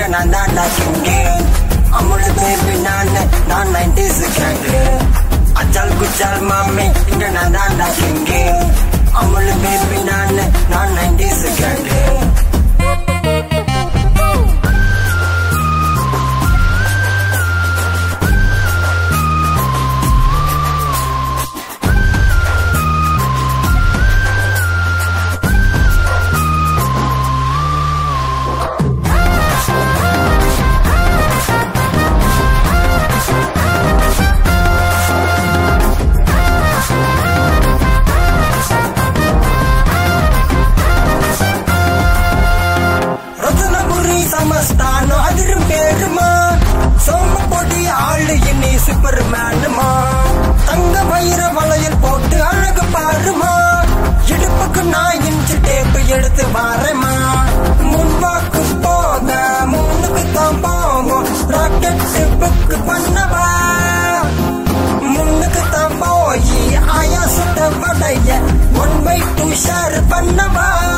நான் தாண்டா king. Amul baby நான் 90s கேங்கு. அச்சால் குச்சால் மாமி இங்க நான் தாண்டா கிங்கு. அமுல் பேபி நான் 90s கேங்கு. சமஸ்தானோ அதிரும் பேருமா, சோம பொடி ஆளு இன்னி சூப்பர்மேனுமா. தங்க வயிற வளையல் போட்டு அழகு பாருமா, இடுப்புக்கு நான் இன்ச்சு டேப்பு எடுத்து வாரேமா. முன்பாக்கு போக மூணுக்கு தான் போவோம், ராக்கெட்டு புக்கு பண்ணவா. முன்னுக்கு தான் போய் ஆயாசத்தை வடைய 1/2 ஷேர் பண்ணவா.